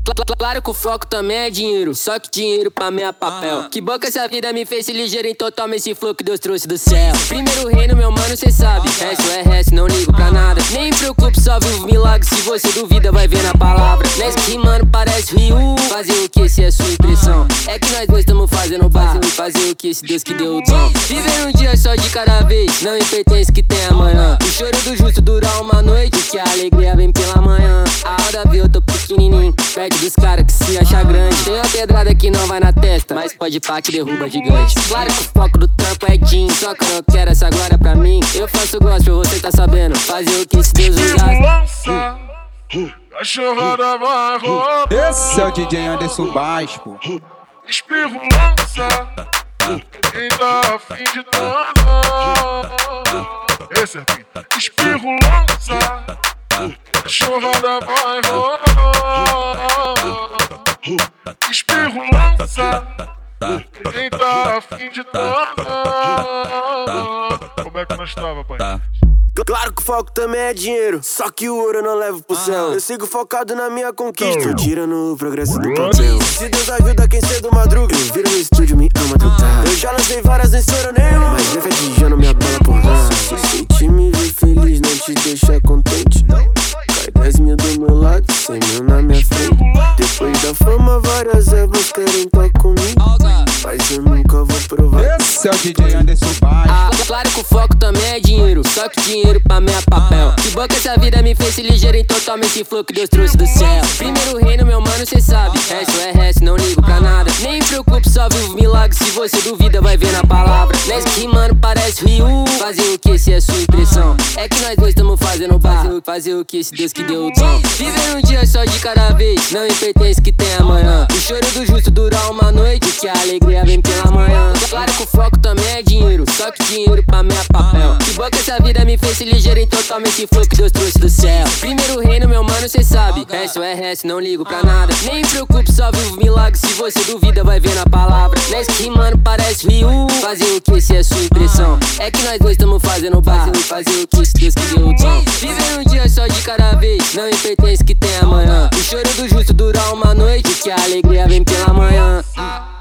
Claro que o foco também é dinheiro, só que dinheiro pra mim é papel. Que boca essa vida me fez se ligeiro em total esse flow que Deus trouxe do céu. Primeiro reino, meu mano, cê sabe, resto é resto, não ligo pra nada. Nem preocupe, só vivo milagre, se você duvida vai ver na palavra. Nesse rimando parece Ryu, fazer o que se é sua impressão. É que nós dois tamo fazendo barra, fazer o que se Deus que deu o dom. Viver um dia só de cada vez, não me pertence que tem amanhã. O choro do justo dura uma noite, que a alegria vem pela manhã. A hora viu, eu tô pequenininho, perto dos caras que se acha grande. Tem uma pedrada que não vai na testa, mas pode pá que derruba gigante. Claro que o foco do trampo é Jim, só que eu não quero essa glória pra mim. Eu faço gospel, você tá sabendo, fazer o que se Deus usar. Cachorrada vai rolar. Esse é o DJ Anderson Baixo, pô. Espirro lança, quem tá afim de dançar. Esse é aqui. Espirro lança, cachorrada vai rolar. Espirro lança, quem tá afim de dançar. Como é que nós tava, pai? Claro que o foco também é dinheiro, só que o ouro eu não levo pro céu. Eu sigo focado na minha conquista, tirando o progresso do papel. Se Deus ajuda quem cedo madruga, eu viro no estúdio, me ama total. Eu já lancei várias, nem estouro nenhum, mas vem festejando minha bola por lá. Se te me ver feliz, não te deixa contente. Cai 10 mil do meu lado, 100 mil na minha frente. Depois da fama, várias ervas querem tá comigo, mas eu nunca vou provar. Esse é o DJ Anderson Baixo. Claro que o foco também é dinheiro, só que dinheiro pra mim é papel. Que boca essa vida me fez se ligeiro em total esse flow que Deus trouxe do céu. Primeiro reino, meu mano, cê sabe, resto é resto, não ligo pra nada. Nem preocupe, só vivo milagre, se você duvida vai ver na palavra. Nesse rimando parece Ryu, fazer o que se é sua impressão. É que nós dois tamo fazendo barra, fazer o que se Deus que deu o dom. Viver um dia só de cada vez, não me pertence que tem amanhã. O choro do justo dura uma noite, que a alegria vem pela manhã. Claro que o foco também é dinheiro, só que dinheiro pra mim é papel. Que boca essa vida me fez se ligeiro em total esse flow que Deus trouxe do céu. Primeiro reino, meu mano, cê sabe, resto é resto, não ligo pra nada. Nem preocupe, só vivo milagre, se você duvida vai ver na palavra. Nesse rimando parece Ryu, fazer o que se é sua impressão. É que nós dois tamo fazendo barra, fazer o que se Deus que deu o dom. Viver um dia só de cada vez, não me pertence que tem amanhã. O choro do justo dura uma noite, que a alegria vem pela manhã.